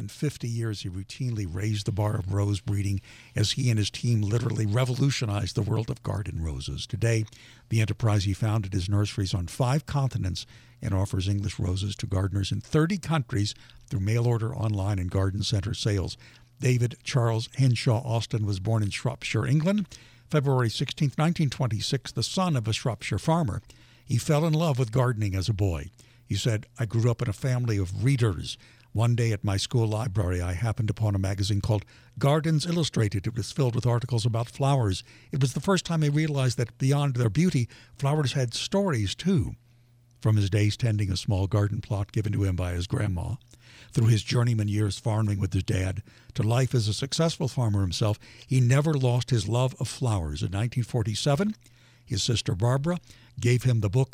than 50 years, he routinely raised the bar of rose breeding as he and his team literally revolutionized the world of garden roses. Today, the enterprise he founded is nurseries on 5 continents and offers English roses to gardeners in 30 countries through mail order, online, and garden center sales. David Charles Henshaw Austin was born in Shropshire, England, February 16, 1926, the son of a Shropshire farmer. He fell in love with gardening as a boy. He said, "I grew up in a family of readers. One day at my school library, I happened upon a magazine called Gardens Illustrated. It was filled with articles about flowers. It was the first time I realized that beyond their beauty, flowers had stories, too." From his days tending a small garden plot given to him by his grandma, through his journeyman years farming with his dad, to life as a successful farmer himself, he never lost his love of flowers. In 1947, his sister Barbara gave him the book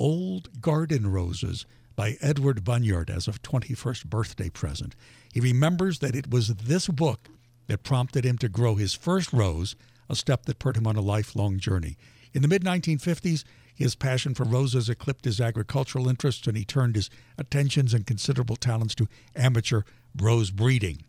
Old Garden Roses by Edward Bunyard as a 21st birthday present. He remembers that it was this book that prompted him to grow his first rose, a step that put him on a lifelong journey. In the mid-1950s, his passion for roses eclipsed his agricultural interests, and he turned his attentions and considerable talents to amateur rose breeding.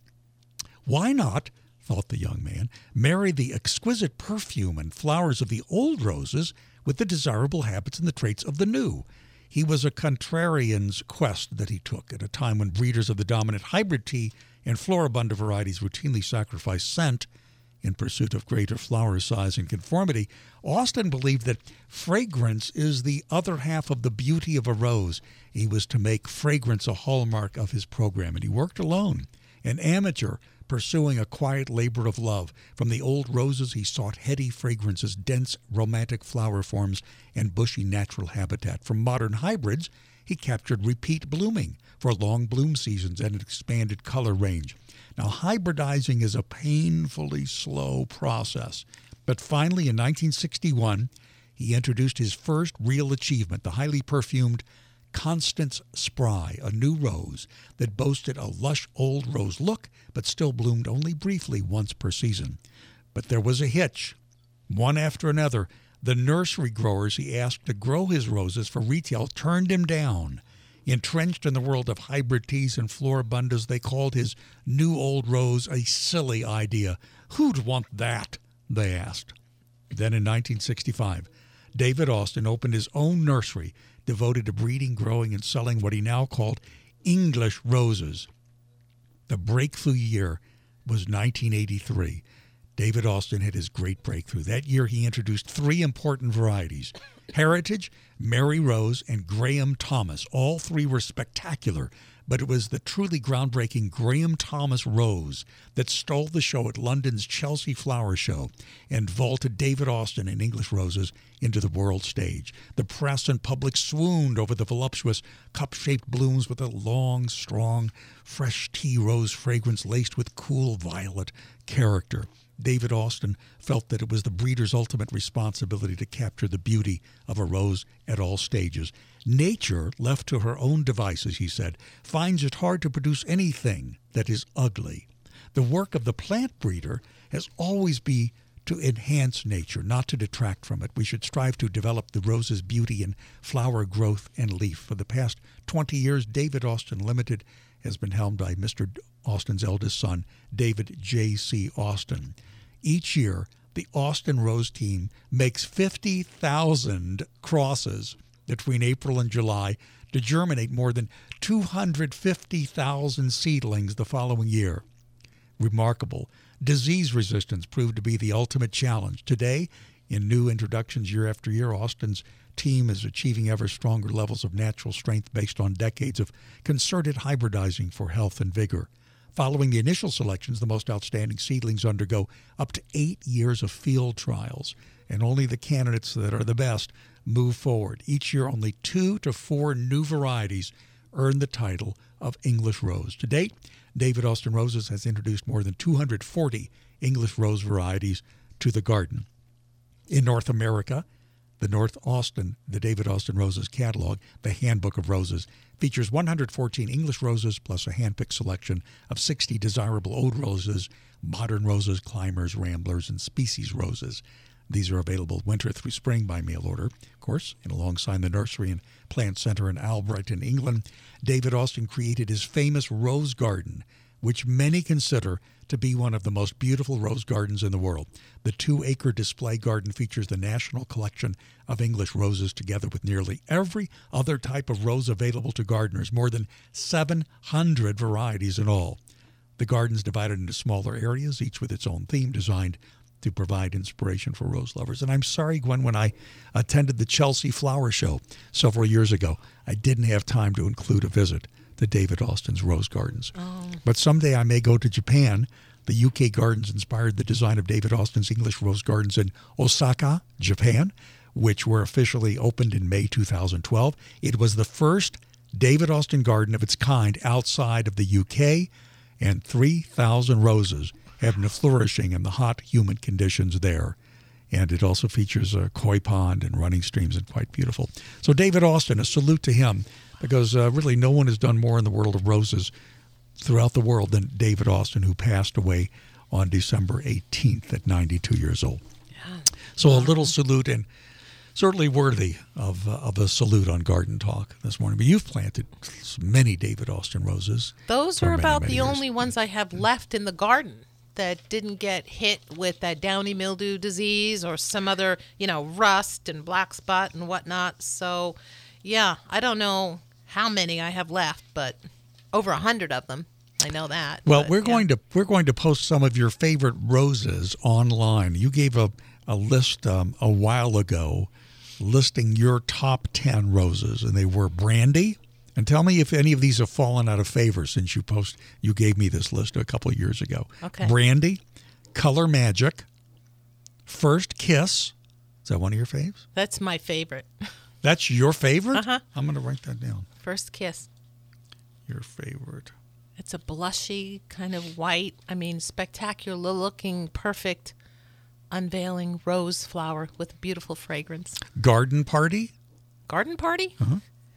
Why not, thought the young man, marry the exquisite perfume and flowers of the old roses with the desirable habits and the traits of the new? He was a contrarian's quest that he took at a time when breeders of the dominant hybrid tea and floribunda varieties routinely sacrificed scent in pursuit of greater flower size and conformity. Austin believed that fragrance is the other half of the beauty of a rose. He was to make fragrance a hallmark of his program, and he worked alone, an amateur pursuing a quiet labor of love. From the old roses, he sought heady fragrances, dense romantic flower forms, and bushy natural habitat. From modern hybrids, he captured repeat blooming for long bloom seasons and an expanded color range. Now, hybridizing is a painfully slow process, but finally in 1961, he introduced his first real achievement, the highly perfumed Constance Spry, a new rose that boasted a lush old rose look, but still bloomed only briefly once per season. But there was a hitch. One after another, the nursery growers he asked to grow his roses for retail turned him down. Entrenched in the world of hybrid teas and floribundas, they called his new old rose a silly idea. Who'd want that? They asked. Then in 1965, David Austin opened his own nursery devoted to breeding, growing, and selling what he now called English roses. The breakthrough year was 1983. David Austin had his great breakthrough. That year he introduced 3 important varieties: Heritage, Mary Rose, and Graham Thomas. All 3 were spectacular, but it was the truly groundbreaking Graham Thomas rose that stole the show at London's Chelsea Flower Show and vaulted David Austin and English roses into the world stage. The press and public swooned over the voluptuous cup-shaped blooms with a long, strong, fresh tea rose fragrance laced with cool violet character. David Austin felt that it was the breeder's ultimate responsibility to capture the beauty of a rose at all stages. Nature, left to her own devices, he said, finds it hard to produce anything that is ugly. The work of the plant breeder has always been to enhance nature, not to detract from it. We should strive to develop the rose's beauty in flower growth and leaf. For the past 20 years, David Austin Limited has been helmed by Mr. Austin's eldest son, David J.C. Austin. Each year, the Austin Rose team makes 50,000 crosses between April and July to germinate more than 250,000 seedlings the following year. Remarkable. Disease resistance proved to be the ultimate challenge. Today, in new introductions year after year, Austin's team is achieving ever stronger levels of natural strength based on decades of concerted hybridizing for health and vigor. Following the initial selections, the most outstanding seedlings undergo up to 8 years of field trials, and only the candidates that are the best move forward. Each year, only 2 to 4 new varieties earn the title of English Rose. To date, David Austin Roses has introduced more than 240 English Rose varieties to the garden. In North America, the David Austin Roses catalog, the Handbook of Roses, features 114 English roses plus a hand-picked selection of 60 desirable old roses, modern roses, climbers, ramblers, and species roses. These are available winter through spring by mail order, of course, and alongside the nursery and plant center in Albrighton, England, David Austin created his famous rose garden which many consider to be one of the most beautiful rose gardens in the world. The 2-acre display garden features the national collection of English roses together with nearly every other type of rose available to gardeners, more than 700 varieties in all. The garden's divided into smaller areas, each with its own theme designed to provide inspiration for rose lovers. And I'm sorry, Gwen, when I attended the Chelsea Flower Show several years ago, I didn't have time to include a visit to David Austin's rose gardens. But someday I may go to Japan. The UK gardens inspired the design of David Austin's English rose gardens in Osaka, Japan, which were officially opened in May 2012. It was the first David Austin garden of its kind outside of the UK, and 3,000 roses have been flourishing in the hot, humid conditions there. And it also features a koi pond and running streams, and quite beautiful. So David Austin, a salute to him, because really no one has done more in the world of roses throughout the world than David Austin, who passed away on December 18th at 92 years old. Yeah. So a little salute, and certainly worthy of a salute on Garden Talk this morning. But you've planted many David Austin roses. Those are about the years. only ones I have left in the garden that didn't get hit with that downy mildew disease or some other, rust and black spot and whatnot. So, yeah, I don't know how many I have left, but over 100 of them. I know that. Well, we're going to post some of your favorite roses online. You gave a list a while ago listing your top 10 roses, and they were Brandy. And tell me if any of these have fallen out of favor since you gave me this list a couple of years ago. Okay. Brandy, Color Magic, First Kiss. Is that one of your faves? That's my favorite. That's your favorite? Uh-huh. I'm going to write that down. First Kiss. Your favorite. It's a blushy kind of white, spectacular looking, perfect, unveiling rose flower with beautiful fragrance. Garden Party? Garden Party? Uh-huh.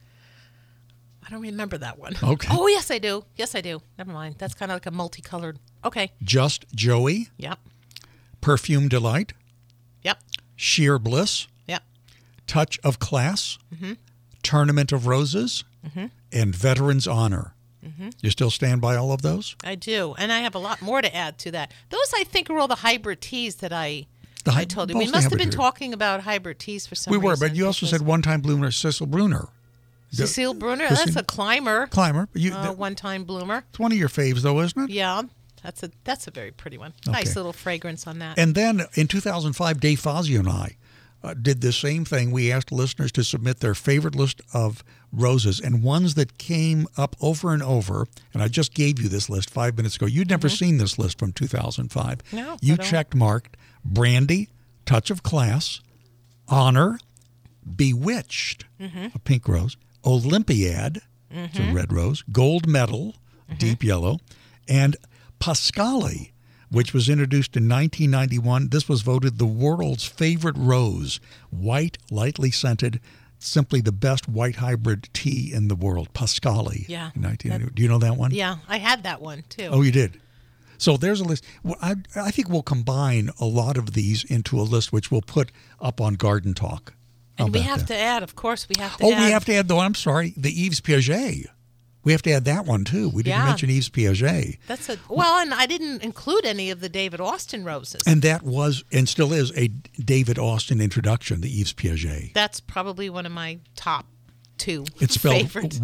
I don't remember that one. Okay. Oh, yes, I do. Never mind. That's kind of like a multicolored. Okay. Just Joey? Yep. Perfume Delight? Yep. Sheer Bliss? Yep. Touch of Class? Mm-hmm. Tournament of Roses? Mm-hmm. And Veterans Honor. Mm-hmm. You still stand by all of those? I do. And I have a lot more to add to that. Those, I think, are all the hybrid teas that I told you. We must have been talking about hybrid teas for some reason. We were, but you also said one-time bloomer, Cecil Bruner. Cecile Bruner, that's a climber. Climber. One-time bloomer. It's one of your faves, though, isn't it? Yeah, that's a very pretty one. Okay. Nice little fragrance on that. And then in 2005, Dave Fazio and I did the same thing. We asked listeners to submit their favorite list of roses, and ones that came up over and over. And I just gave you this list 5 minutes ago. You'd never seen this list from 2005. No, you checked marked Brandy, Touch of Class, Honor, Bewitched, a pink rose, Olympiad, it's a red rose, Gold Medal, deep yellow, and Pascali, which was introduced in 1991. This was voted the world's favorite rose, white, lightly scented, simply the best white hybrid tea in the world, Pascali. Yeah. In 1991. Do you know that one? Yeah, I had that one too. Oh, you did? So there's a list. Well, I think we'll combine a lot of these into a list, which we'll put up on Garden Talk. And we have to add, of course, we have to add. Oh, we have to add, though, I'm sorry, the Yves Piaget. We have to add that one, too. We didn't mention Yves Piaget. And I didn't include any of the David Austin roses. And that was, and still is, a David Austin introduction, the Yves Piaget. That's probably one of my top two It's spelled favorites.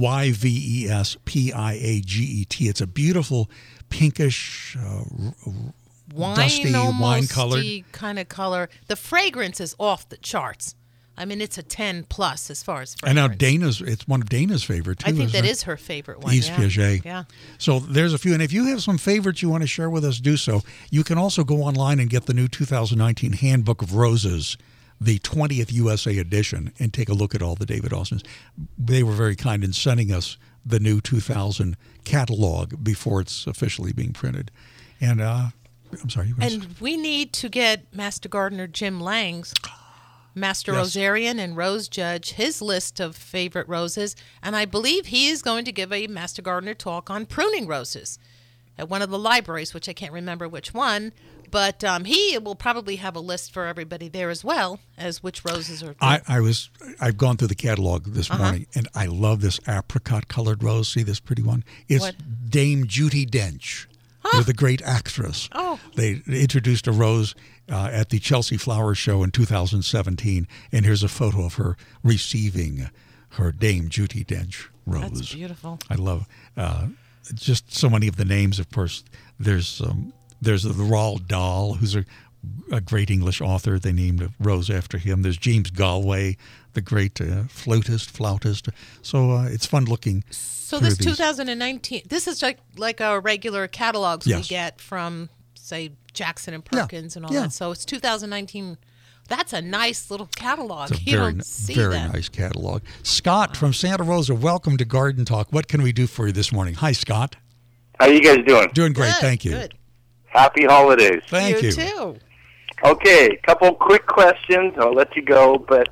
Yvespiaget. It's a beautiful pinkish, dusty, wine-colored kind of color. The fragrance is off the charts. It's a 10 plus as far as And fragrance. now it's one of Dana's favorite, too. I think that is her favorite one. Yves Piaget. Yeah. So there's a few. And if you have some favorites you want to share with us, do so. You can also go online and get the new 2019 Handbook of Roses, the 20th USA edition, and take a look at all the David Austins. They were very kind in sending us the new 2000 catalog before it's officially being printed. And I'm sorry. You guys. And we need to get Master Gardener Jim Lang's Master Rosarian and Rose Judge, his list of favorite roses, and I believe he is going to give a Master Gardener talk on pruning roses at one of the libraries, which I can't remember which one, but he will probably have a list for everybody there as well as which roses are. I've gone through the catalog this morning, and I love this apricot colored rose. See this pretty one? It's Dame Judi Dench. with a great actress. Oh. They introduced a rose at the Chelsea Flower Show in 2017, and here's a photo of her receiving her Dame Judi Dench rose. That's beautiful. I love just so many of the names. Of course, there's the Roald Dahl, who's a great English author. They named a rose after him. There's James Galway, the great flautist. So it's fun looking. So this 2019, this is like our regular catalogs we get from, say, Jackson and Perkins and all that. So it's 2019. That's a nice little catalog. It's a very nice catalog. Scott from Santa Rosa, welcome to Garden Talk. What can we do for you this morning? Hi, Scott. How are you guys doing? Doing great, Good, thank you. Good. Happy holidays. Thank you. You too. Okay, couple quick questions. I'll let you go. But,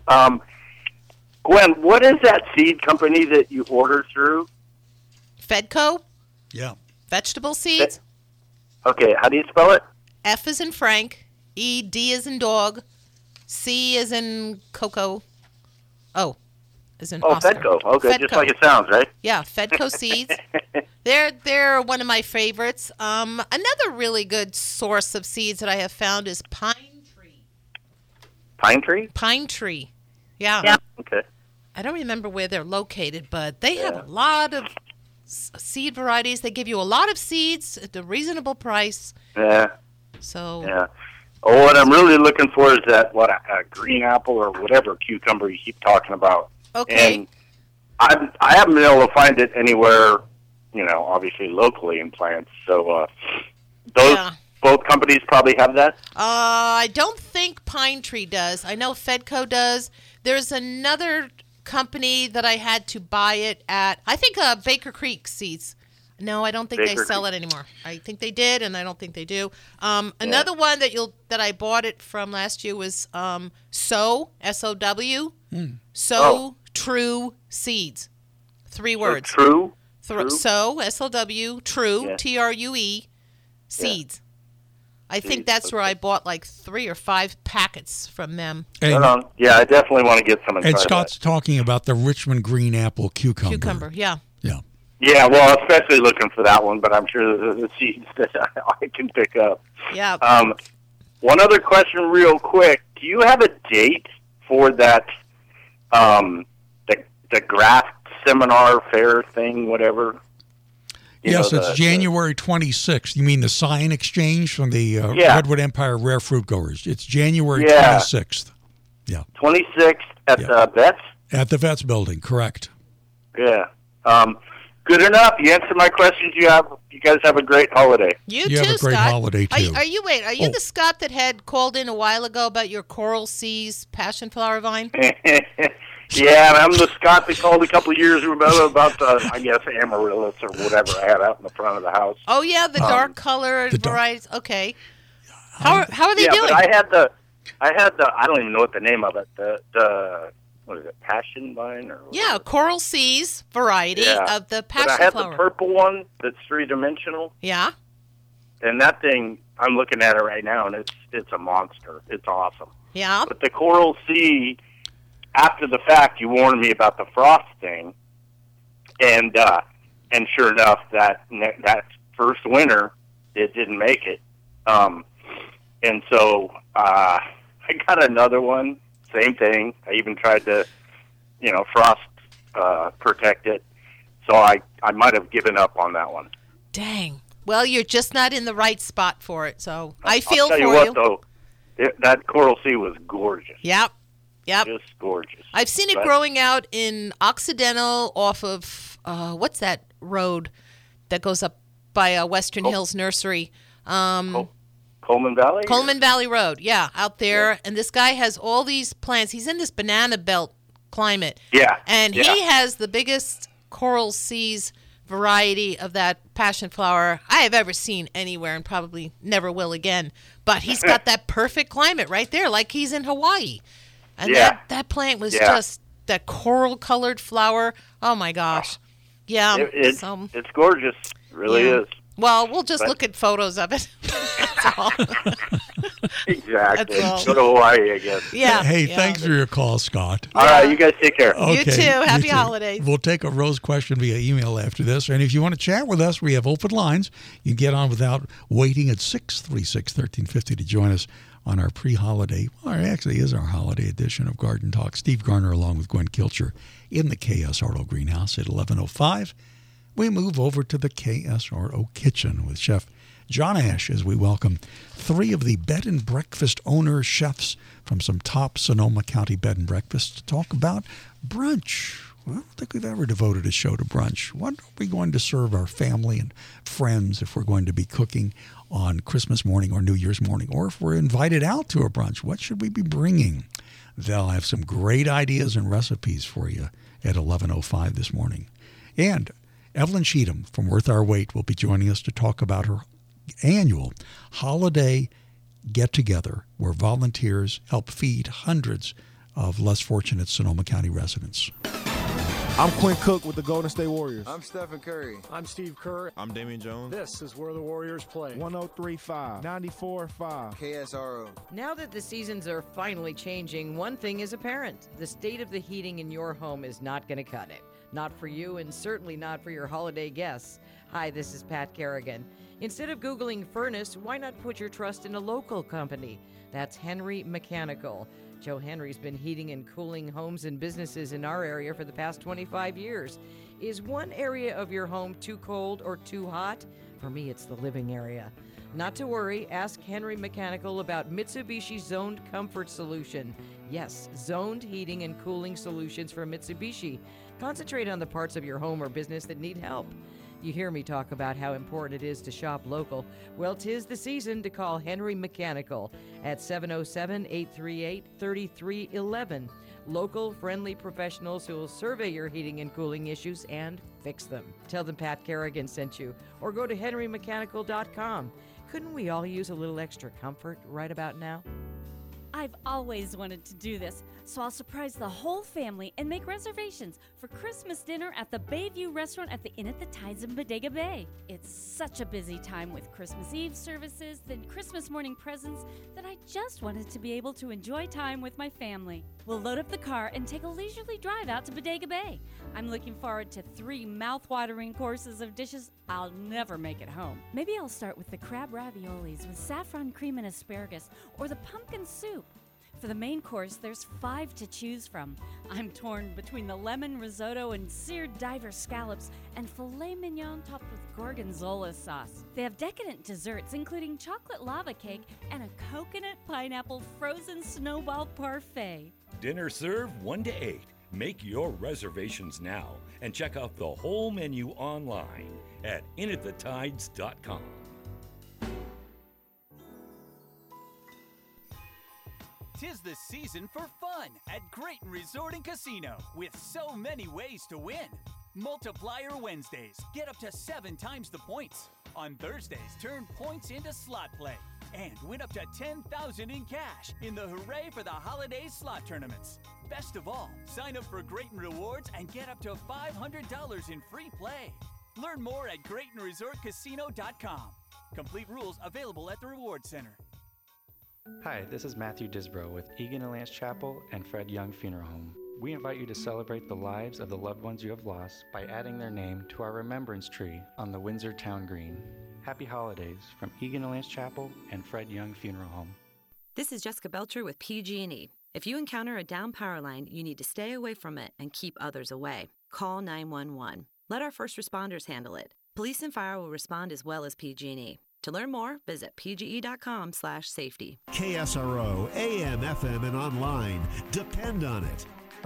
Gwen, what is that seed company that you order through? Fedco, Yeah. vegetable seeds. Okay, how do you spell it? F is in Frank. E, D is in dog. C is in cocoa. O is in Oscar. Fedco. Okay, Fedco. just like it sounds, right? Yeah, Fedco seeds. They're one of my favorites. Another really good source of seeds that I have found is pine tree. Pine tree? Pine tree. Yeah. Okay. I don't remember where they're located, but they have a lot of seed varieties. They give you a lot of seeds at a reasonable price. Yeah. So Yeah. Oh, what I'm really looking for is that, a green apple or whatever cucumber you keep talking about. Okay. And I haven't been able to find it anywhere, obviously locally in plants. So both companies probably have that? I don't think Pine Tree does. I know Fedco does. There's another company that I had to buy it at, I think Baker Creek seeds. No, I don't think they sell it anymore. I think they did, and I don't think they do. Another one that I bought it from last year was SOW, S-O-W, SOW True Seeds. 3 words. True? SOW, S-O-W, True, T-R-U-E, Seeds. I think that's where I bought like 3 or 5 packets from them. And, yeah, I definitely want to get some. And Scott's talking about the Richmond green apple cucumber. Cucumber, yeah. Yeah. Yeah, well, especially looking for that one, but I'm sure there's the seeds that I can pick up. Yeah. One other question real quick. Do you have a date for that, the graft seminar fair thing, whatever? Yes, it's January 26th. You mean the sign exchange from the Redwood Empire Rare Fruit Growers? It's January 26th. Yeah. 26th at the Vets? At the Vets building, correct. Yeah. Good enough. You answered my questions. You guys have a great holiday. You too, too, have a great Scott. holiday, too. Are you the Scott that had called in a while ago about your Coral Seas passion flower vine? Yeah, I'm the Scott that called a couple of years ago about the, I guess, amaryllis or whatever I had out in the front of the house. Oh, yeah, the dark color varieties. Okay. How are they doing? But I had the, I don't even know what the name of it, the what is it, passion vine? Or Coral Seas variety of the passion flower. But I had the purple one that's 3-dimensional. Yeah. And that thing, I'm looking at it right now, and it's a monster. It's awesome. Yeah. But the Coral Sea, after the fact, you warned me about the frost thing, and sure enough, that first winter, it didn't make it. And so I got another one, same thing. I even tried to, frost protect it. So I might have given up on that one. Dang. Well, you're just not in the right spot for it, so I feel for you. I'll tell you what, though, that Coral Sea was gorgeous. Yep. Just gorgeous. I've seen it growing out in Occidental off of, what's that road that goes up by Western Hills Nursery? Coleman Valley? Coleman Valley Road, out there. Yeah. And this guy has all these plants. He's in this banana belt climate. Yeah. And he has the biggest Coral Seas variety of that passion flower I have ever seen anywhere and probably never will again. But he's got that perfect climate right there, like he's in Hawaii. And that plant was just that coral-colored flower. Oh, my gosh. Yeah. It's gorgeous. It really is. Well, we'll just look at photos of it. That's all. Exactly. That's all. Go to Hawaii, I guess. Yeah. Hey, yeah. thanks for your call, Scott. All right, you guys take care. You too. Happy you too. holidays. We'll take a Rose question via email after this. And if you want to chat with us, we have open lines. You can get on without waiting at 636-1350 to join us on our pre-holiday, well, it actually is our holiday edition of Garden Talk. Steve Garner along with Gwen Kilcher in the KSRO greenhouse at 11:05. We move over to the KSRO kitchen with Chef John Ash as we welcome three of the bed and breakfast owner chefs from some top Sonoma County bed and breakfasts to talk about brunch. Well, I don't think we've ever devoted a show to brunch. What are we going to serve our family and friends if we're going to be cooking on Christmas morning or New Year's morning? Or if we're invited out to a brunch, what should we be bringing? They'll have some great ideas and recipes for you at 11:05 this morning. And Evelyn Cheatham from Worth Our Wait will be joining us to talk about her annual holiday get-together where volunteers help feed hundreds of less fortunate Sonoma County residents. I'm Quinn Cook with the Golden State Warriors. I'm Stephen Curry. I'm Steve Kerr. I'm Damian Jones. This is where the Warriors play. 103.5, 94.5. KSRO. Now that the seasons are finally changing, one thing is apparent. The state of the heating in your home is not going to cut it. Not for you and certainly not for your holiday guests. Hi, this is Pat Kerrigan. Instead of Googling furnace, why not put your trust in a local company? That's Henry Mechanical. Joe Henry's been heating and cooling homes and businesses in our area for the past 25 years. Is one area of your home too cold or too hot? For me, it's the living area. Not to worry, ask Henry Mechanical about Mitsubishi's Zoned Comfort Solution. Yes, zoned heating and cooling solutions from Mitsubishi. Concentrate on the parts of your home or business that need help. You hear me talk about how important it is to shop local. Well, 'tis the season to call Henry Mechanical at 707-838-3311. Local, friendly professionals who will survey your heating and cooling issues and fix them. Tell them Pat Kerrigan sent you, or go to henrymechanical.com. Couldn't we all use a little extra comfort right about now? I've always wanted to do this, so I'll surprise the whole family and make reservations for Christmas dinner at the Bayview Restaurant at the Inn at the Tides in Bodega Bay. It's such a busy time with Christmas Eve services, then Christmas morning presents, that I just wanted to be able to enjoy time with my family. We'll load up the car and take a leisurely drive out to Bodega Bay. I'm looking forward to 3 mouth-watering courses of dishes I'll never make at home. Maybe I'll start with the crab raviolis with saffron cream and asparagus, or the pumpkin soup. For the main course, there's 5 to choose from. I'm torn between the lemon risotto and seared diver scallops and filet mignon topped with gorgonzola sauce. They have decadent desserts, including chocolate lava cake and a coconut pineapple frozen snowball parfait. Dinner served 1 to 8. Make your reservations now and check out the whole menu online at inatthetides.com. 'Tis the season for fun at Grayton Resort and Casino, with so many ways to win. Multiplier Wednesdays, get up to 7 times the points. On Thursdays, turn points into slot play and win up to $10,000 in cash in the Hooray for the Holidays slot tournaments. Best of all, sign up for Grayton Rewards and get up to $500 in free play. Learn more at GraytonResortCasino.com. Complete rules available at the Reward Center. Hi, this is Matthew Disbrow with Egan and Lance Chapel and Fred Young Funeral Home. We invite you to celebrate the lives of the loved ones you have lost by adding their name to our remembrance tree on the Windsor Town Green. Happy holidays from Egan and Lance Chapel and Fred Young Funeral Home. This is Jessica Belcher with PG&E. If you encounter a down power line, you need to stay away from it and keep others away. Call 911. Let our first responders handle it. Police and fire will respond as well as PG&E. To learn more, visit pge.com/safety. KSRO, AM, FM, and online. Depend on it.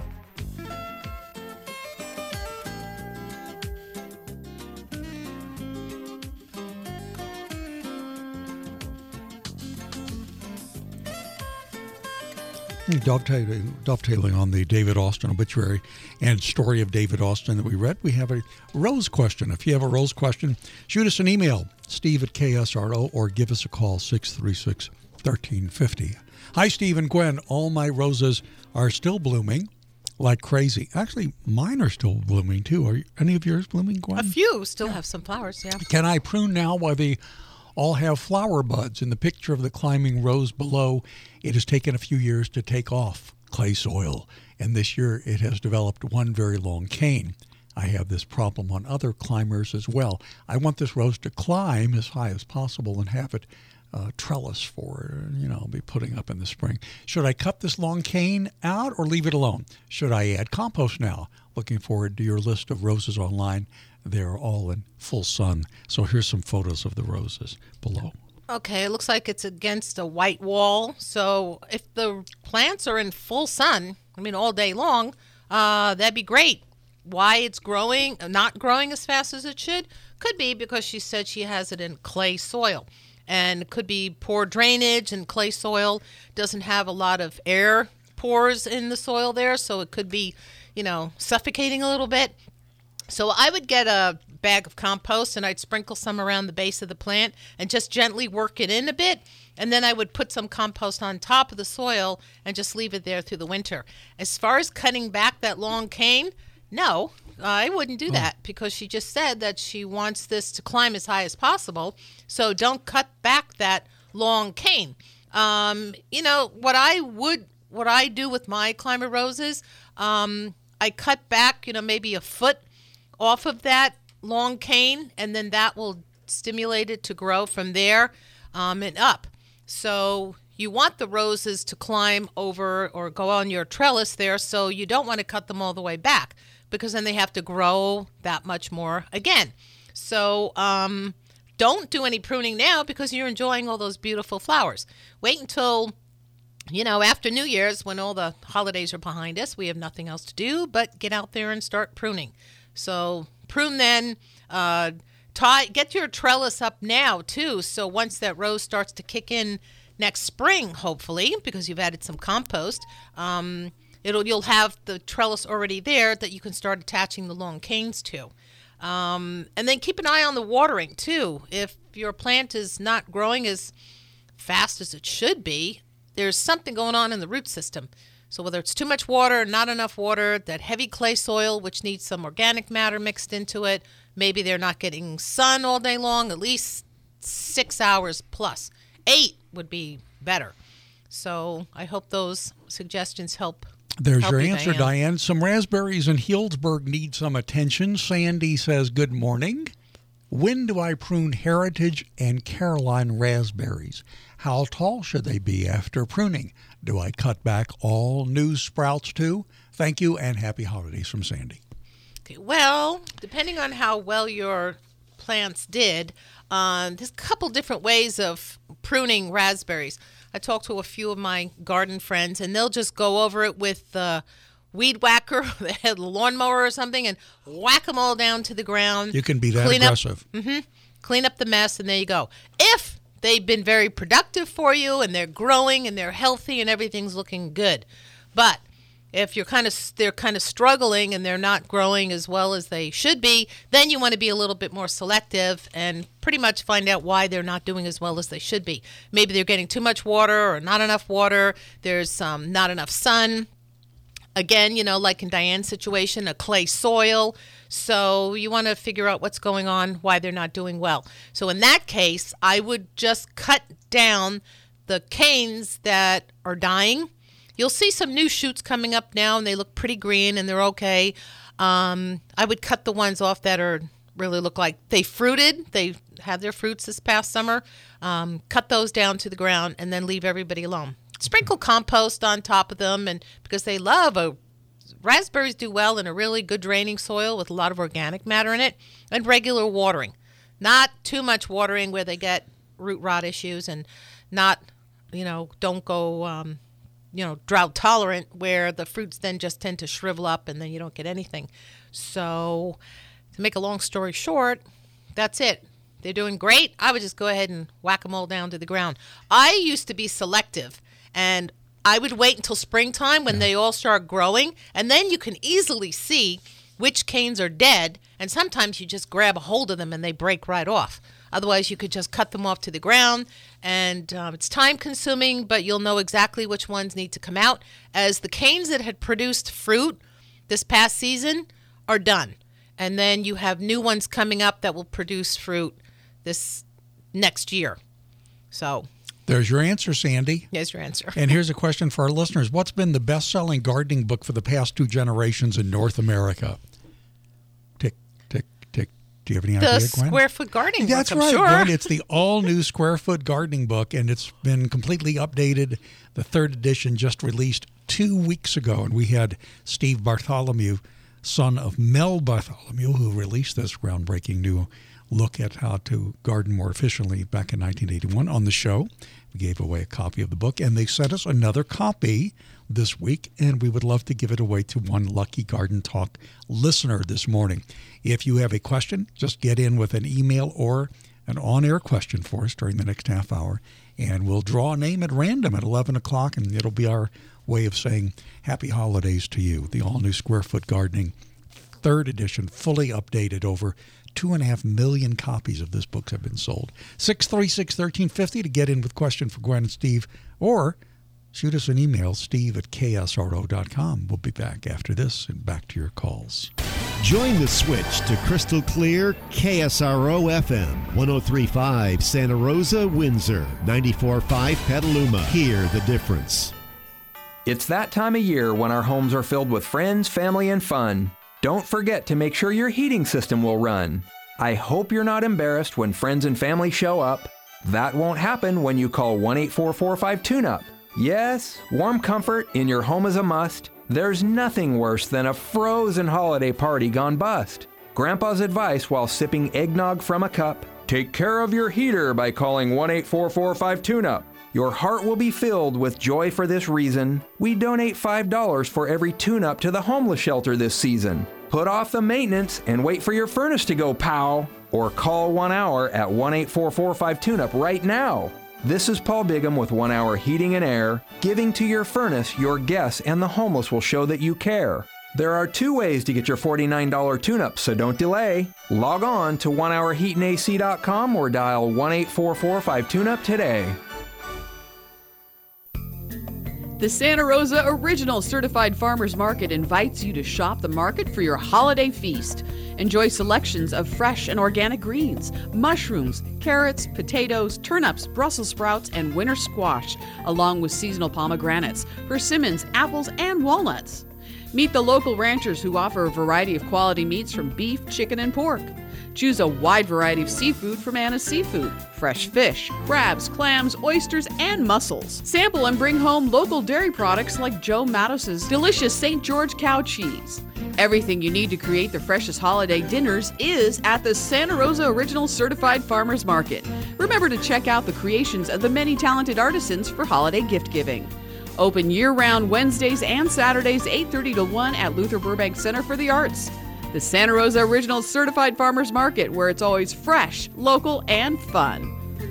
Dovetailing on the David Austin obituary and story of David Austin that we read, we have a Rose question. If you have a Rose question, shoot us an email, steve@ksro, or give us a call, 636-1350. Hi, Steve and Gwen. All my roses are still blooming like crazy. Actually, mine are still blooming, too. Are any of yours blooming, Gwen? A few still have some flowers, yeah. Can I prune now while the all have flower buds. In the picture of the climbing rose below, it has taken a few years to take off clay soil, and this year it has developed one very long cane. I have this problem on other climbers as well. I want this rose to climb as high as possible and have it trellis for, be putting up in the spring. Should I cut this long cane out or leave it alone? Should I add compost now? Looking forward to your list of roses online. They're all in full sun. So here's some photos of the roses below. Okay, it looks like it's against a white wall. So if the plants are in full sun, all day long, that'd be great. Why it's not growing as fast as it should, could be because she said she has it in clay soil. And it could be poor drainage, and clay soil doesn't have a lot of air pores in the soil there, so it could be, suffocating a little bit. So I would get a bag of compost and I'd sprinkle some around the base of the plant and just gently work it in a bit. And then I would put some compost on top of the soil and just leave it there through the winter. As far as cutting back that long cane, no, I wouldn't do that because she just said that she wants this to climb as high as possible. So don't cut back that long cane. What I do with my climber roses, I cut back, maybe a foot off of that long cane, and then that will stimulate it to grow from there and up. So you want the roses to climb over or go on your trellis there, so you don't want to cut them all the way back because then they have to grow that much more again. So don't do any pruning now because you're enjoying all those beautiful flowers. Wait until, after New Year's when all the holidays are behind us. We have nothing else to do but get out there and start pruning. So prune then. Get your trellis up now, too, so once that rose starts to kick in next spring, hopefully, because you've added some compost, you'll have the trellis already there that you can start attaching the long canes to. And then keep an eye on the watering, too. If your plant is not growing as fast as it should be, there's something going on in the root system. So whether it's too much water, not enough water, that heavy clay soil, which needs some organic matter mixed into it, maybe they're not getting sun all day long, at least 6 hours plus. 8 would be better. So I hope those suggestions help. There's your answer, Diane. Some raspberries in Healdsburg need some attention. Sandy says, good morning. When do I prune Heritage and Caroline raspberries? How tall should they be after pruning? Do I cut back all new sprouts too? Thank you and happy holidays from Sandy. Okay, well, depending on how well your plants did, there's a couple different ways of pruning raspberries. I talked to a few of my garden friends, and they'll just go over it with the weed whacker, the lawnmower or something, and whack them all down to the ground. You can be that aggressive. Clean up the mess, and there you go. If they've been very productive for you, and they're growing, and they're healthy, and everything's looking good. But if they're kind of struggling and they're not growing as well as they should be, then you want to be a little bit more selective and pretty much find out why they're not doing as well as they should be. Maybe they're getting too much water or not enough water. There's not enough sun. Again, like in Diane's situation, a clay soil. So you want to figure out what's going on, why they're not doing well. So in that case, I would just cut down the canes that are dying. You'll see some new shoots coming up now, and they look pretty green, and they're okay. I would cut the ones off that really look like they fruited. They had their fruits this past summer. Cut those down to the ground, and then leave everybody alone. Sprinkle compost on top of them, and because they love raspberries do well in a really good draining soil with a lot of organic matter in it, and regular watering. Not too much watering where they get root rot issues, and not, don't go... drought tolerant where the fruits then just tend to shrivel up and then you don't get anything. So to make a long story short, that's it. They're doing great. I would just go ahead and whack them all down to the ground. I used to be selective, and I would wait until springtime when they all start growing, and then you can easily see which canes are dead, and sometimes you just grab a hold of them and they break right off. Otherwise, you could just cut them off to the ground, and it's time-consuming, but you'll know exactly which ones need to come out, as the canes that had produced fruit this past season are done. And then you have new ones coming up that will produce fruit this next year. So there's your answer, Sandy. There's your answer. And here's a question for our listeners. What's been the best-selling gardening book for the past 2 generations in North America? Tick, tick, tick. Do you have any idea, Gwen? The Square Foot Gardening That's book, right, I'm sure. Gwen. It's the all-new Square Foot Gardening book, and it's been completely updated. The 3rd edition just released 2 weeks ago, and we had Steve Bartholomew, son of Mel Bartholomew, who released this groundbreaking new look at how to garden more efficiently back in 1981 on the show. We gave away a copy of the book, and they sent us another copy this week, and we would love to give it away to one lucky Garden Talk listener this morning. If you have a question, just get in with an email or an on-air question for us during the next half hour, and we'll draw a name at random at 11 o'clock, and it'll be our way of saying happy holidays to you. The all-new Square Foot Gardening 3rd edition, fully updated. Over 2.5 million copies of this book have been sold. 636-1350 to get in with question for Gwen and Steve, or shoot us an email, steve@ksro.com. We'll be back after this and back to your calls. Join the switch to crystal clear KSRO FM, 103.5 Santa Rosa, Windsor, 94.5 Petaluma. Hear the difference. It's that time of year when our homes are filled with friends, family, and fun. Don't forget to make sure your heating system will run. I hope you're not embarrassed when friends and family show up. That won't happen when you call 1-844-5-TUNE-UP. Yes, warm comfort in your home is a must. There's nothing worse than a frozen holiday party gone bust. Grandpa's advice while sipping eggnog from a cup: take care of your heater by calling 1-844-5-TUNE-UP. Your heart will be filled with joy for this reason. We donate $5 for every tune-up to the homeless shelter this season. Put off the maintenance and wait for your furnace to go pow, or call 1 Hour at 1-844-5-TUNE-UP right now. This is Paul Bigham with 1 Hour Heating and Air. Giving to your furnace, your guests, and the homeless will show that you care. There are 2 ways to get your $49 tune-up, so don't delay. Log on to 1hourheatandac.com or dial 1-844-5-TUNE-UP today. The Santa Rosa Original Certified Farmers Market invites you to shop the market for your holiday feast. Enjoy selections of fresh and organic greens, mushrooms, carrots, potatoes, turnips, Brussels sprouts, and winter squash, along with seasonal pomegranates, persimmons, apples, and walnuts. Meet the local ranchers who offer a variety of quality meats from beef, chicken, and pork. Choose a wide variety of seafood from Anna's Seafood. Fresh fish, crabs, clams, oysters, and mussels. Sample and bring home local dairy products like Joe Matos's delicious St. George cow cheese. Everything you need to create the freshest holiday dinners is at the Santa Rosa Original Certified Farmers Market. Remember to check out the creations of the many talented artisans for holiday gift giving. Open year-round Wednesdays and Saturdays 8:30 to 1 at Luther Burbank Center for the Arts. The Santa Rosa Original Certified Farmers Market, where it's always fresh, local, and fun.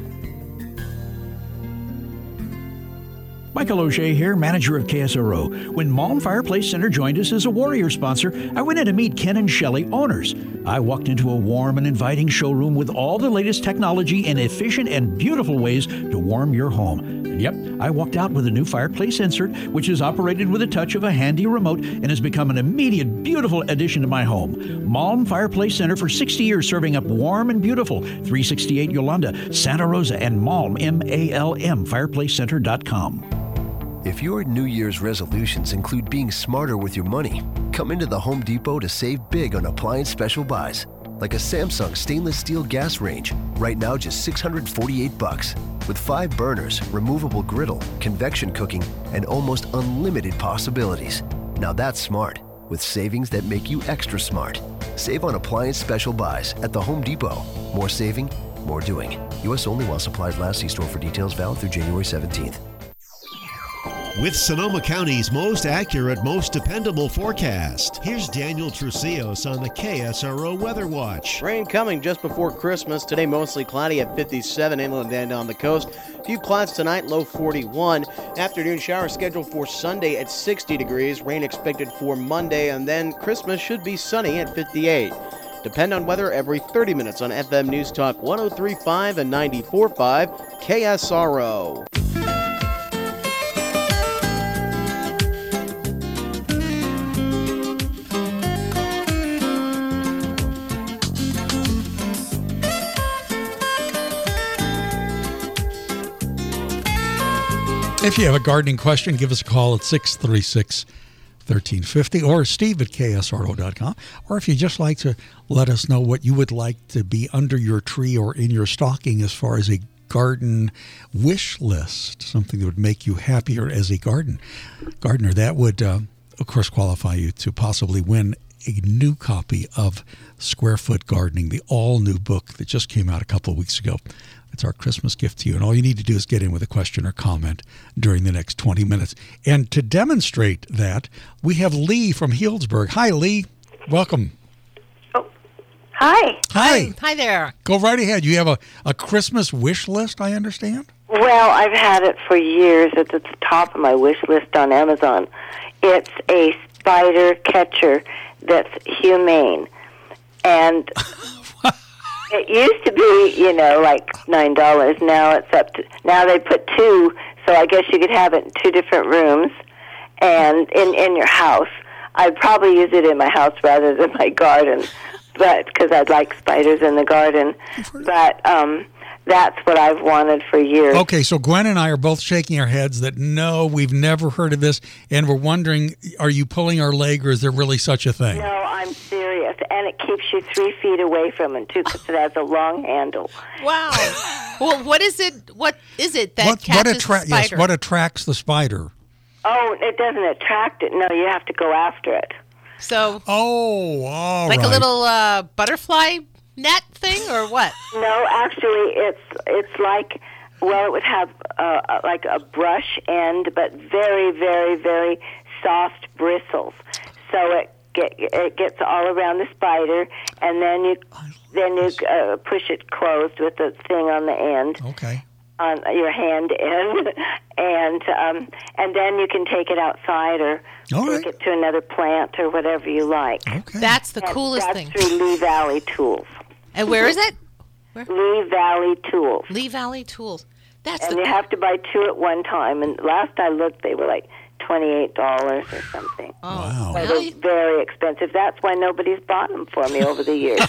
Michael O'Shea here, manager of KSRO. When Malm Fireplace Center joined us as a Warrior sponsor, I went in to meet Ken and Shelley, owners. I walked into a warm and inviting showroom with all the latest technology and efficient and beautiful ways to warm your home. And yep, I walked out with a new fireplace insert, which is operated with a touch of a handy remote and has become an immediate, beautiful addition to my home. Malm Fireplace Center for 60 years, serving up warm and beautiful. 368 Yolanda, Santa Rosa, and Malm, M-A-L-M, fireplacecenter.com. If your New Year's resolutions include being smarter with your money, come into the Home Depot to save big on appliance special buys, like a Samsung stainless steel gas range, right now just $648, with 5 burners, removable griddle, convection cooking, and almost unlimited possibilities. Now that's smart, with savings that make you extra smart. Save on appliance special buys at the Home Depot. More saving, more doing. U.S. only while supplies last. See store for details. Valid through January 17th. With Sonoma County's most accurate, most dependable forecast, here's Daniel Trucios on the KSRO Weather Watch. Rain coming just before Christmas. Today mostly cloudy at 57 inland and on the coast. A few clouds tonight, low 41. Afternoon shower scheduled for Sunday at 60 degrees. Rain expected for Monday, and then Christmas should be sunny at 58. Depend on weather every 30 minutes on FM News Talk 103.5 and 94.5 KSRO. If you have a gardening question, give us a call at 636-1350 or steve@ksro.com. Or if you just like to let us know what you would like to be under your tree or in your stocking as far as a garden wish list, something that would make you happier as a gardener, that would, of course, qualify you to possibly win a new copy of Square Foot Gardening, the all-new book that just came out a couple of weeks ago. It's our Christmas gift to you, and all you need to do is get in with a question or comment during the next 20 minutes. And to demonstrate that, we have Lee from Healdsburg. Hi, Lee. Welcome. Hi. Hi. Hi there. Go right ahead. You have a Christmas wish list, I understand? Well, I've had it for years. It's at the top of my wish list on Amazon. It's a spider catcher that's humane. And it used to be, like $9. Now it's now they put 2, so I guess you could have it in 2 different rooms and in your house. I'd probably use it in my house rather than my garden, but because I'd like spiders in the garden. But that's what I've wanted for years. Okay, so Gwen and I are both shaking our heads that no, we've never heard of this, and we're wondering, are you pulling our leg, or is there really such a thing? No, I'm serious, and it keeps you 3 feet away from it, too, because it has a long handle. Wow. Well, what is it that catches the spider? Yes, what attracts the spider? Oh, it doesn't attract it. No, you have to go after it. So, all like right. a little butterfly net thing, or what? No, actually, it's like, well, it would have like a brush end, but very, very, very soft bristles. So it gets all around the spider, and then you push it closed with the thing on the end. Okay. On your hand end, and then you can take it outside or take it to another plant or whatever you like. Okay. That's the coolest thing. That's through Lee Valley Tools. And where is it? Lee Valley Tools. Lee Valley Tools. And you have to buy 2 at one time. And last I looked, they were like $28 or something. Oh, wow. So they're very expensive. That's why nobody's bought them for me over the years.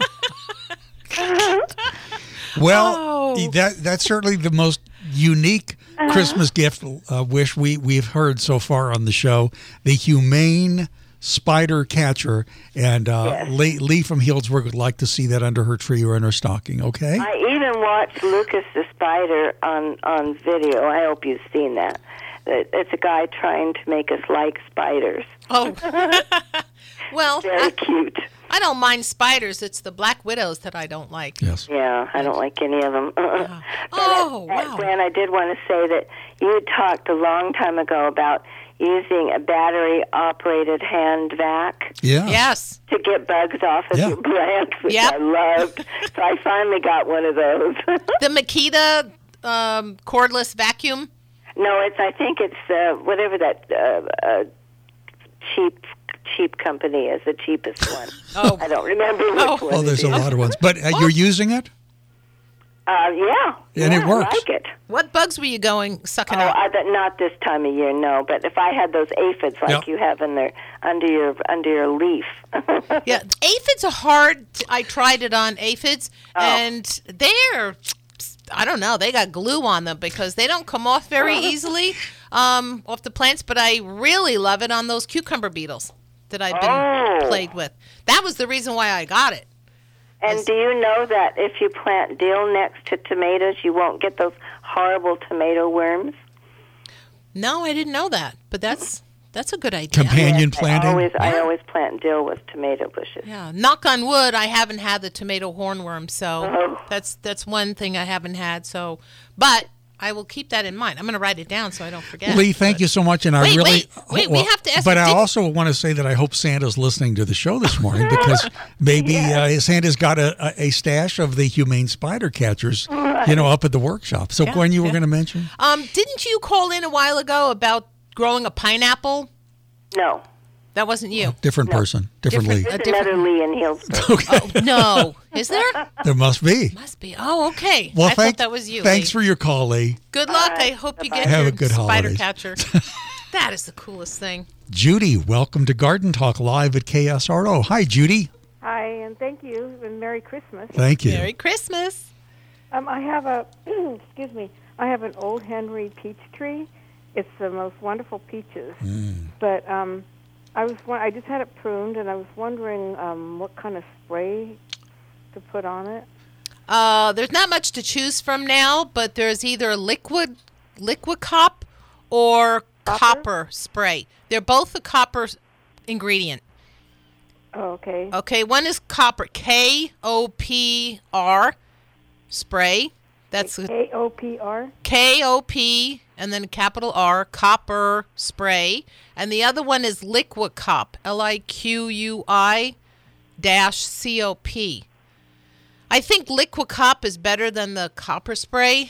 Well, that's certainly the most unique Christmas gift wish we've heard so far on the show. The humane spider catcher, and Yes. Lee from Healdsburg would like to see that under her tree or in her stocking. Okay. I even watched Lucas the Spider on video. I hope you've seen that. It's a guy trying to make us like spiders. Oh. Well, very cute. I don't mind spiders. It's the black widows that I don't like. Yes. Yeah, I don't like any of them. Oh, wow. Gwen, I did want to say that you talked a long time ago about using a battery-operated hand vac. Yes. Yes. To get bugs off of your plants, which I loved. So I finally got one of those. The Makita cordless vacuum? No, I think it's whatever that cheap company is, the cheapest one. Oh. I don't remember which one. Oh, there's it a is. lot of ones. But you're using it? Yeah. And it works. I like it. What bugs were you sucking Oh, up? not this time of year, no. But if I had those aphids like you have in there under your leaf. Yeah, aphids are hard. I tried it on aphids, and they're, I don't know, they got glue on them because they don't come off very easily off the plants, but I really love it on those cucumber beetles that I've been played with. That was the reason why I got it. And do you know that if you plant dill next to tomatoes, you won't get those horrible tomato worms? No, I didn't know that, but that's a good idea. Companion planting? I always plant dill with tomato bushes. Yeah, knock on wood, I haven't had the tomato hornworm, so that's one thing I haven't had. So, but I will keep that in mind. I'm going to write it down so I don't forget. Lee, thank you so much. And Wait, I really wait, we have to ask. But I also want to say that I hope Santa's listening to the show this morning because maybe Santa's got a stash of the humane spider catchers, up at the workshop. So, Gwen, you were going to mention? Didn't you call in a while ago about growing a pineapple? No. That wasn't you. Different person. Different Lee. There's another Lee in Healdsburg. Okay. No. Is there? There must be. Must be. Oh, okay. Well, I thought that was you. Thanks Lee. for your call, Lee. Good luck. I hope you get Have your a good spider holidays. catcher. That is the coolest thing. Judy, welcome to Garden Talk live at KSRO. Hi, Judy. Hi, and thank you, and Merry Christmas. Thank you. Merry Christmas. I have excuse me, I have an old Henry peach tree. It's the most wonderful peaches. But I just had it pruned, and I was wondering what kind of spray to put on it. There's not much to choose from now, but there's either liquid cop or copper spray. They're both a copper ingredient. Oh, okay. Okay, one is copper, K-O-P-R spray. That's K-O-P-R? K-O-P and then capital R, copper spray. And the other one is liquid cop, L-I-Q-U-I -C-O-P. I think liquid cop is better than the copper spray.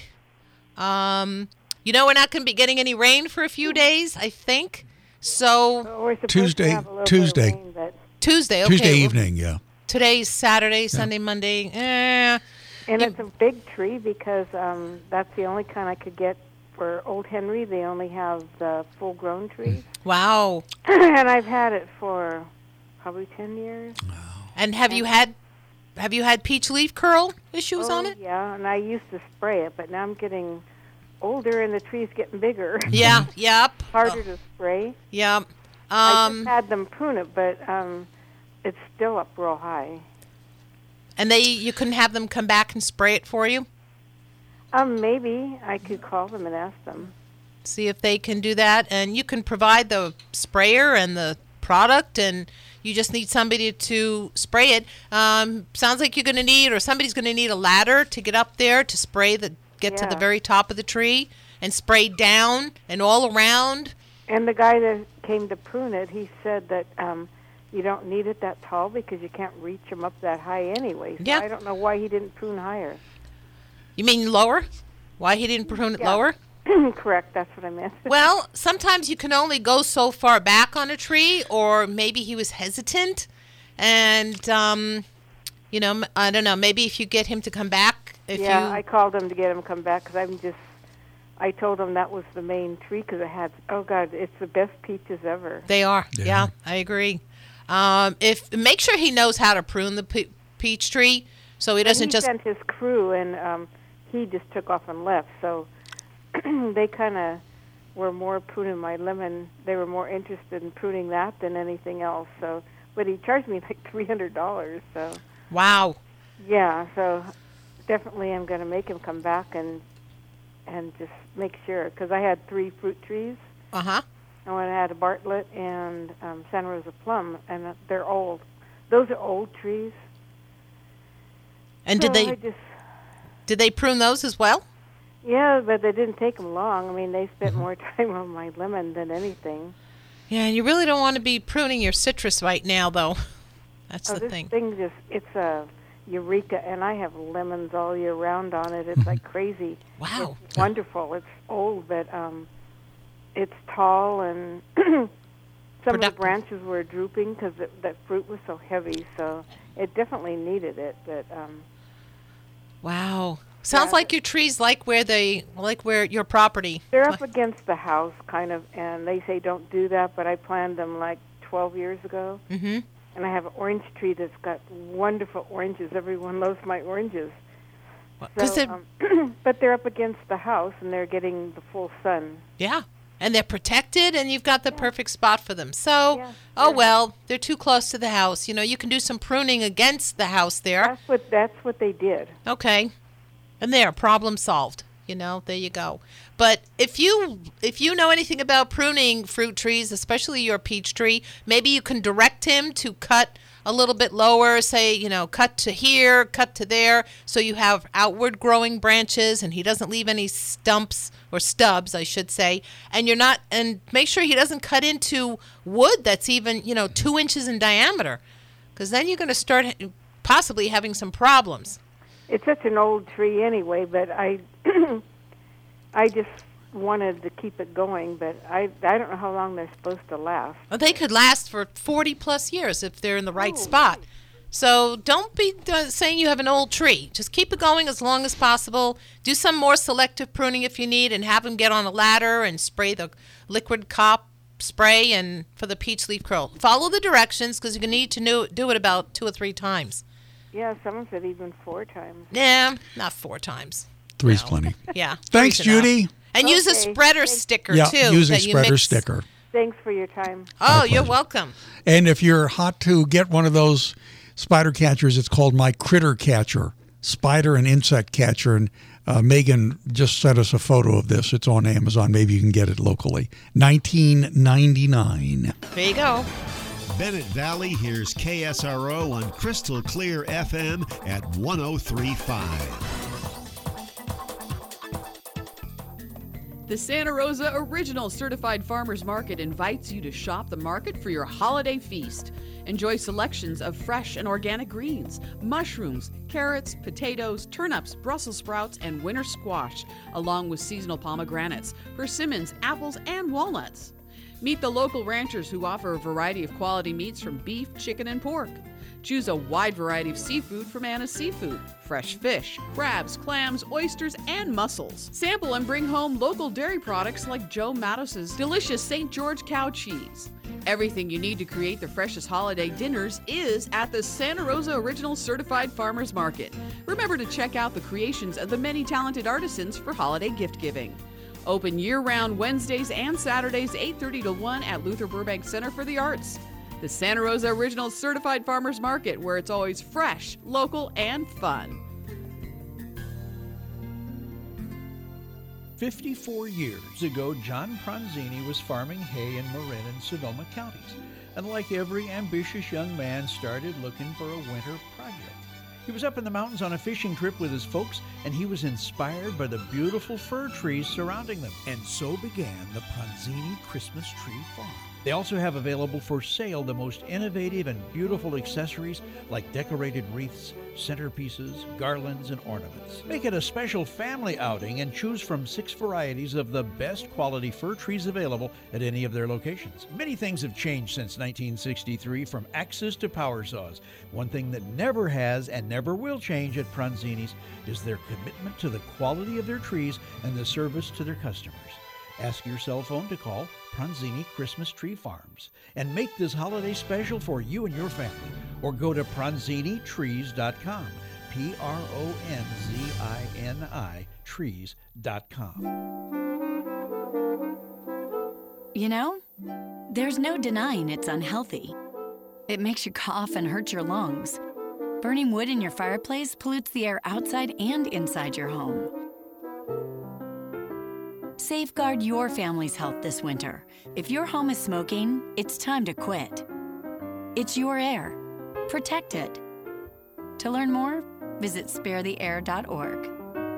You know, we're not going to be getting any rain for a few days, I think. So Tuesday. Okay. Tuesday evening, yeah. Today's Saturday, Sunday, Monday. And it's a big tree because that's the only kind I could get for Old Henry. They only have the full-grown trees. Wow. And I've had it for probably 10 years. And have you had peach leaf curl issues on it? Yeah, and I used to spray it, but now I'm getting older and the tree's getting bigger. Yeah, yep. Harder to spray. Yep. I just had them prune it, but it's still up real high. And you couldn't have them come back and spray it for you? Maybe I could call them and ask them. See if they can do that. And you can provide the sprayer and the product, and you just need somebody to spray it. Sounds like you're going to need, or somebody's going to need a ladder to get up there to spray get to the very top of the tree and spray down and all around. And the guy that came to prune it, he said that you don't need it that tall because you can't reach them up that high anyway. So I don't know why he didn't prune higher. You mean lower? Why he didn't prune it lower? Correct, that's what I meant. Well, sometimes you can only go so far back on a tree, or maybe he was hesitant. And, you know, I don't know, maybe if you get him to come back. I called him to get him to come back because I told him that was the main tree because it had, oh, God, it's the best peaches ever. They are. Yeah, I agree. Make sure he knows how to prune the peach tree so he doesn't He sent his crew, and he just took off and left. So they kind of were more pruning my lemon. They were more interested in pruning that than anything else. So, but he charged me like $300. So. Wow. Yeah. So definitely, I'm going to make him come back and just make sure because I had 3 fruit trees. Uh-huh. And I had a Bartlett and Santa Rosa plum, and they're old. Those are old trees. And so did they prune those as well? Yeah, but they didn't take them long. I mean, they spent more time on my lemon than anything. Yeah, and you really don't want to be pruning your citrus right now, though. That's the thing. This thing it's a Eureka, and I have lemons all year round on it. It's like crazy. Wow. It's wonderful. It's old, but it's tall, and some of the branches were drooping because that fruit was so heavy, so it definitely needed it. But wow. Sounds like your trees like where your property. They're up against the house, kind of, and they say don't do that, but I planted them like 12 years ago. Mm-hmm. And I have an orange tree that's got wonderful oranges. Everyone loves my oranges. So, but they're up against the house, and they're getting the full sun. Yeah, and they're protected, and you've got the perfect spot for them. So, well, they're too close to the house. You know, you can do some pruning against the house there. That's what they did. Okay. And there, problem solved. You know, there you go. But if you know anything about pruning fruit trees, especially your peach tree, maybe you can direct him to cut a little bit lower, say, you know, cut to here, cut to there, so you have outward growing branches and he doesn't leave any stumps or stubs, I should say. And make sure he doesn't cut into wood that's even, 2 inches in diameter, because then you're going to start possibly having some problems. It's such an old tree anyway, but I just wanted to keep it going, but I don't know how long they're supposed to last. Well, they could last for 40-plus years if they're in the right spot. So don't be saying you have an old tree. Just keep it going as long as possible. Do some more selective pruning if you need, and have them get on a ladder and spray the liquid cop spray and for the peach leaf curl. Follow the directions because you're going to need to do it about 2 or 3 times. Yeah, someone said even 4 times. Nah, not 4 times. 3's plenty. Yeah. Thanks, 3's enough. Judy. And use a spreader sticker, Yeah, too. use a that you spreader mix. sticker. Thanks for your time. Oh, you're welcome. And if you're hot to get one of those spider catchers, it's called My Critter Catcher, spider and insect catcher. And Megan just sent us a photo of this. It's on Amazon. Maybe you can get it locally. $19.99. There you go. Bennett Valley hears KSRO on Crystal Clear FM at 103.5. The Santa Rosa Original Certified Farmers Market invites you to shop the market for your holiday feast. Enjoy selections of fresh and organic greens, mushrooms, carrots, potatoes, turnips, Brussels sprouts, and winter squash, along with seasonal pomegranates, persimmons, apples, and walnuts. Meet the local ranchers who offer a variety of quality meats from beef, chicken, and pork. Choose a wide variety of seafood from Anna's Seafood. Fresh fish, crabs, clams, oysters, and mussels. Sample and bring home local dairy products like Joe Matos's delicious St. George cow cheese. Everything you need to create the freshest holiday dinners is at the Santa Rosa Original Certified Farmers Market. Remember to check out the creations of the many talented artisans for holiday gift giving. Open year-round Wednesdays and Saturdays 8:30 to 1 at Luther Burbank Center for the Arts. The Santa Rosa Original Certified Farmers Market, where it's always fresh, local, and fun. 54 years ago, John Pronzini was farming hay in Marin and Sonoma counties, and like every ambitious young man, started looking for a winter project. He was up in the mountains on a fishing trip with his folks, and he was inspired by the beautiful fir trees surrounding them. And so began the Pronzini Christmas Tree Farm. They also have available for sale the most innovative and beautiful accessories like decorated wreaths, centerpieces, garlands, and ornaments. Make it a special family outing and choose from 6 varieties of the best quality fir trees available at any of their locations. Many things have changed since 1963, from axes to power saws. One thing that never has and never will change at Pronzini's is their commitment to the quality of their trees and the service to their customers. Ask your cell phone to call Pronzini Christmas Tree Farms and make this holiday special for you and your family. Or go to PronziniTrees.com, PRONZINI trees.com. You know, there's no denying it's unhealthy. It makes you cough and hurt your lungs. Burning wood in your fireplace pollutes the air outside and inside your home. Safeguard your family's health this winter. If your home is smoking, it's time to quit. It's your air. Protect it. To learn more, visit sparetheair.org.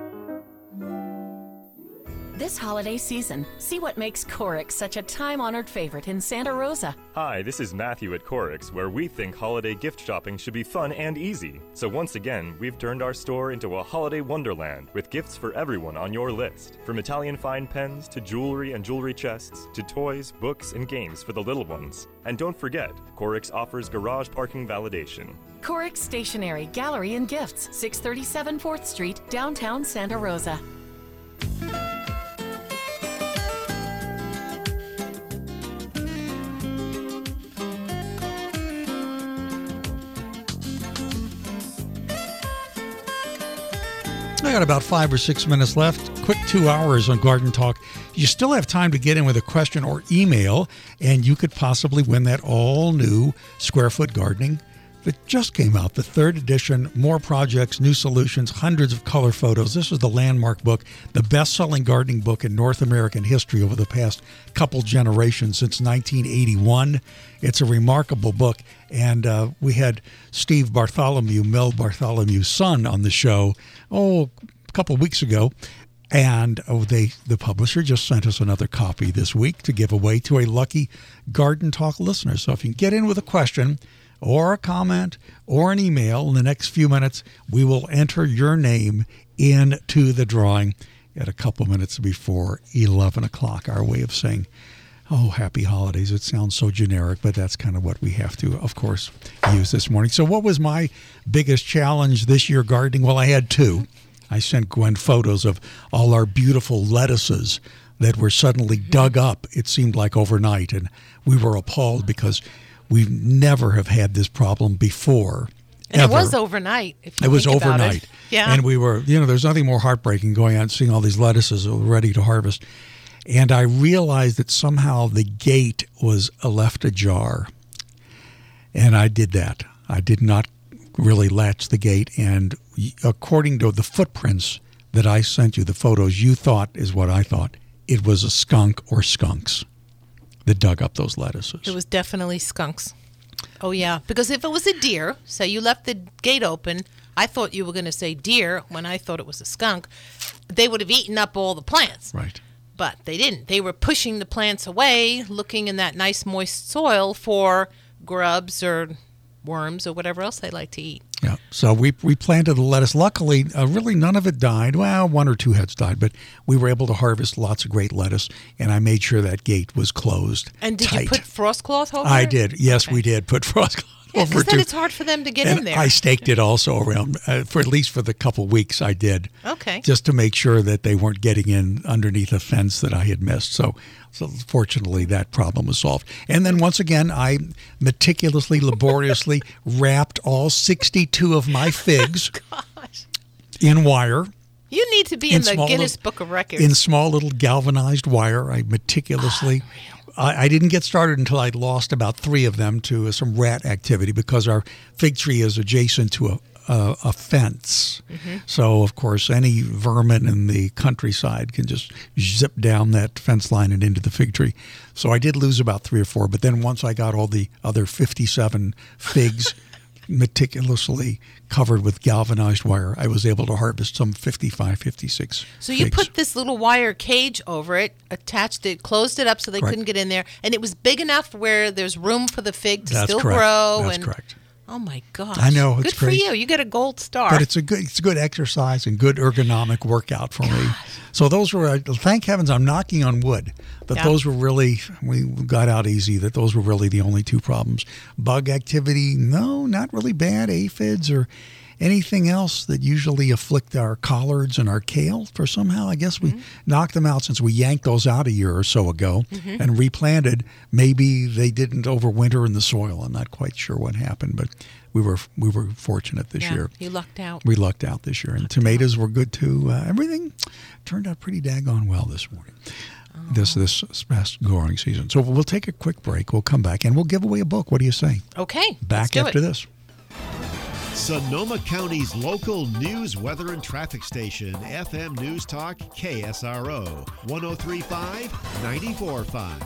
This holiday season, see what makes Corix such a time-honored favorite in Santa Rosa. Hi, this is Matthew at Corix, where we think holiday gift shopping should be fun and easy. So once again, we've turned our store into a holiday wonderland with gifts for everyone on your list. From Italian fine pens to jewelry and jewelry chests to toys, books, and games for the little ones. And don't forget, Corix offers garage parking validation. Corix Stationery, Gallery, and Gifts, 637 4th Street, downtown Santa Rosa. I got about 5 or 6 minutes left. Quick 2 hours on Garden Talk. You still have time to get in with a question or email, and you could possibly win that all-new Square Foot Gardening that just came out, the 3rd edition, more projects, new solutions, hundreds of color photos. This is the landmark book, the best-selling gardening book in North American history over the past couple generations since 1981. It's a remarkable book, and we had Steve Bartholomew, Mel Bartholomew's son, on the show, a couple of weeks ago. And the publisher just sent us another copy this week to give away to a lucky Garden Talk listener. So if you can get in with a question or a comment or an email in the next few minutes, we will enter your name into the drawing at a couple minutes before 11 o'clock. Our way of saying, oh, happy holidays. It sounds so generic, but that's kind of what we have to, of course, use this morning. So what was my biggest challenge this year gardening? Well, I had 2. I sent Gwen photos of all our beautiful lettuces that were suddenly dug up, it seemed like overnight, and we were appalled because we never have had this problem before. And ever. it was overnight. If you It was think about overnight. it. Yeah. And we were, there's nothing more heartbreaking going out and seeing all these lettuces that were ready to harvest. And I realized that somehow the gate was left ajar. And I did that. I did not really latch the gate. And according to the footprints that I sent you, the photos you thought is what I thought, it was a skunk or skunks that dug up those lettuces. It was definitely skunks. Oh, yeah. Because if it was a deer, say you left the gate open, I thought you were going to say deer when I thought it was a skunk, they would have eaten up all the plants. Right. But they didn't. They were pushing the plants away, looking in that nice moist soil for grubs or worms or whatever else they like to eat. Yeah. So we planted the lettuce. Luckily, really none of it died. Well, one or two heads died, but we were able to harvest lots of great lettuce, and I made sure that gate was closed. And did tight. you put frost cloth over I it? did. Yes, we did put frost cloth over Because it then too. it's hard for them to get And in there. I staked it also around, for at least for the couple weeks I did. Okay. Just to make sure that they weren't getting in underneath a fence that I had missed. So fortunately that problem was solved. And then once again, I meticulously, laboriously wrapped all 62 of my figs in wire. You need to be in the small Guinness little- Book of Records. In small little galvanized wire. I meticulously... I didn't get started until I'd lost about 3 of them to some rat activity because our fig tree is adjacent to a fence. So, of course, any vermin in the countryside can just zip down that fence line and into the fig tree. So I did lose about 3 or 4, but then once I got all the other 57 figs meticulously covered with galvanized wire, I was able to harvest some 55, 56 So you figs. put this little wire cage over it, attached it, closed it up so they Correct. couldn't get in there, and it was big enough where there's room for the fig to That's still correct. grow. That's and, correct. Oh my gosh! I know, it's good for great. you. You get a gold star. But it's a good exercise and good ergonomic workout for me. So those were, thank heavens, I'm knocking on wood, that Yeah. those were really, we got out easy, that those were really the only 2 problems. Bug activity, no, not really bad. Aphids or anything else that usually afflict our collards and our kale, for somehow, I guess we knocked them out since we yanked those out a year or so ago and replanted. Maybe they didn't overwinter in the soil. I'm not quite sure what happened, but we were fortunate this year. You lucked out. We lucked out this year. And tomatoes were good too. Everything turned out pretty daggone well this morning. This past growing season. So we'll take a quick break. We'll come back and we'll give away a book. What do you say? Okay. Back let's do after it. this. Sonoma County's local news, weather, and traffic station, FM News Talk, KSRO, 103.5, 94.5.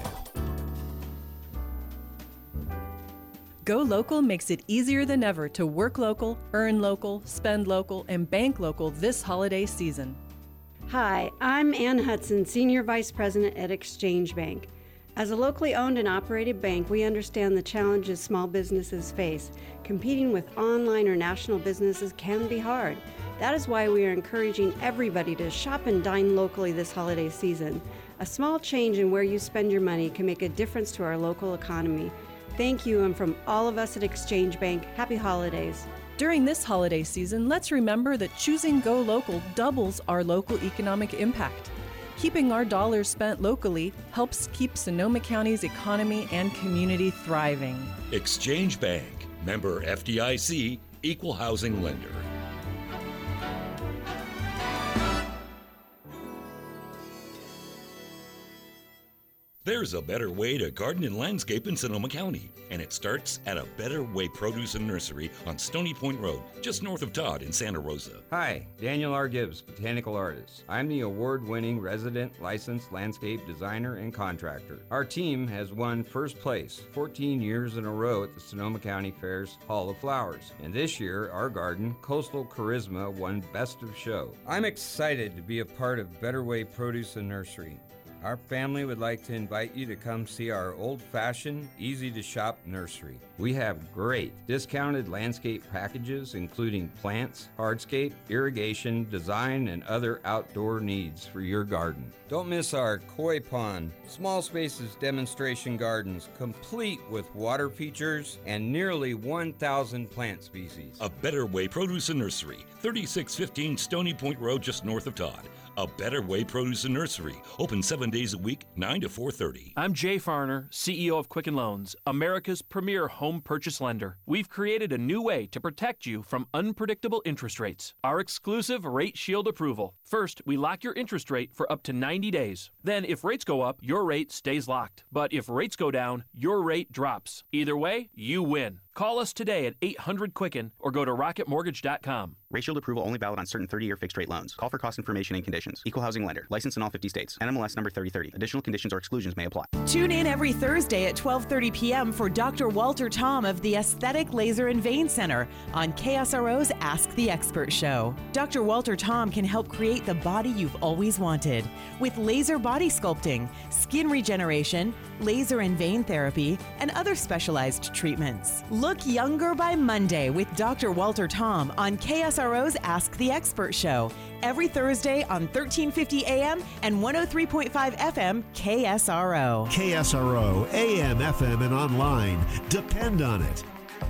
Go Local makes it easier than ever to work local, earn local, spend local, and bank local this holiday season. Hi, I'm Ann Hudson, Senior Vice President at Exchange Bank. As a locally owned and operated bank, we understand the challenges small businesses face. Competing with online or national businesses can be hard. That is why we are encouraging everybody to shop and dine locally this holiday season. A small change in where you spend your money can make a difference to our local economy. Thank you, and from all of us at Exchange Bank, happy holidays. During this holiday season, let's remember that choosing Go Local doubles our local economic impact. Keeping our dollars spent locally helps keep Sonoma County's economy and community thriving. Exchange Bank, member FDIC, equal housing lender. There's a better way to garden and landscape in Sonoma County, and it starts at a Better Way Produce and Nursery on Stony Point Road, just north of Todd in Santa Rosa. Hi, Daniel R. Gibbs, botanical artist. I'm the award-winning resident licensed landscape designer and contractor. Our team has won first place 14 years in a row at the Sonoma County Fair's Hall of Flowers. And this year, our garden, Coastal Charisma, won Best of Show. I'm excited to be a part of Better Way Produce and Nursery. Our family would like to invite you to come see our old-fashioned, easy-to-shop nursery. We have great discounted landscape packages, including plants, hardscape, irrigation, design, and other outdoor needs for your garden. Don't miss our koi pond, small spaces demonstration gardens, complete with water features and nearly 1,000 plant species. A Better Way Produce and Nursery, 3615 Stony Point Road, just north of Todd. A Better Way Produce and Nursery. Open 7 days a week, 9 to 4:30. I'm Jay Farner, CEO of Quicken Loans, America's premier home purchase lender. We've created a new way to protect you from unpredictable interest rates. Our exclusive Rate Shield approval. First, we lock your interest rate for up to 90 days. Then, if rates go up, your rate stays locked. But if rates go down, your rate drops. Either way, you win. Call us today at 800-QUICKEN or go to rocketmortgage.com. Rate Shield approval only valid on certain 30-year fixed-rate loans. Call for cost information and conditions. Equal housing lender. Licensed in all 50 states. NMLS number 3030. Additional conditions or exclusions may apply. Tune in every Thursday at 12:30 p.m. for Dr. Walter Tom of the Aesthetic Laser and Vein Center on KSRO's Ask the Expert show. Dr. Walter Tom can help create the body you've always wanted with laser body sculpting, skin regeneration, laser and vein therapy, and other specialized treatments. Look younger by Monday with Dr. Walter Tom on KSRO's Ask the Expert show every Thursday on 1350 AM and 103.5 FM KSRO. KSRO, AM, FM, and online. Depend on it.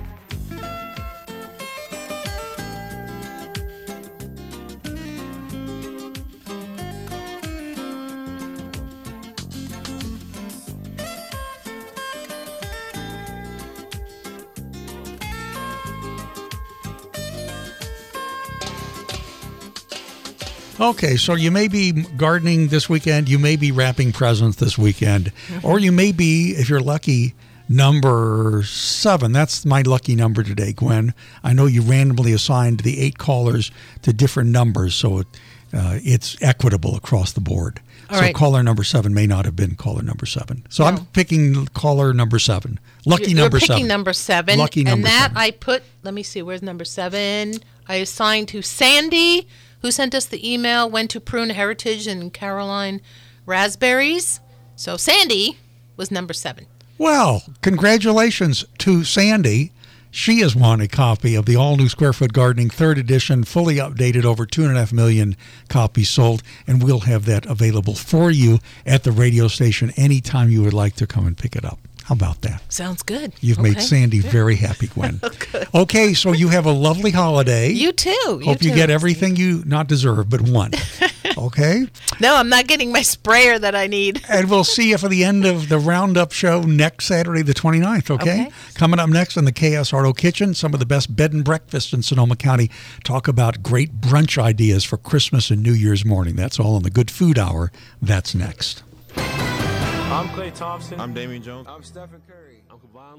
Okay, so you may be gardening this weekend, you may be wrapping presents this weekend, or you may be, if you're lucky, number 7. That's my lucky number today, Gwen. I know you randomly assigned the 8 callers to different numbers, so it's equitable across the board. All so right. Caller number 7 may not have been caller number 7. So I'm picking caller number 7. Lucky number 7. You're picking number 7. Lucky number and that 7. I put, let me see, where's number 7? I assigned to Sandy, who sent us the email, went to Prune Heritage and Caroline Raspberries. So Sandy was number 7. Well, congratulations to Sandy. She has won a copy of the all-new Square Foot Gardening 3rd edition, fully updated, over 2.5 million copies sold, and we'll have that available for you at the radio station anytime you would like to come and pick it up. How about that? Sounds good. You've made Sandy very happy, Gwen. Good. Okay, so you have a lovely holiday. You too. Hope you get everything you not deserve but want. Okay? No, I'm not getting my sprayer that I need. And we'll see you for the end of the Roundup show next Saturday, the 29th, okay? Coming up next in the KSRO Kitchen, some of the best bed and breakfast in Sonoma County. Talk about great brunch ideas for Christmas and New Year's morning. That's all in the Good Food Hour. That's next. I'm Clay Thompson. I'm Damian Jones. I'm Stephen Curry. I'm Kavon.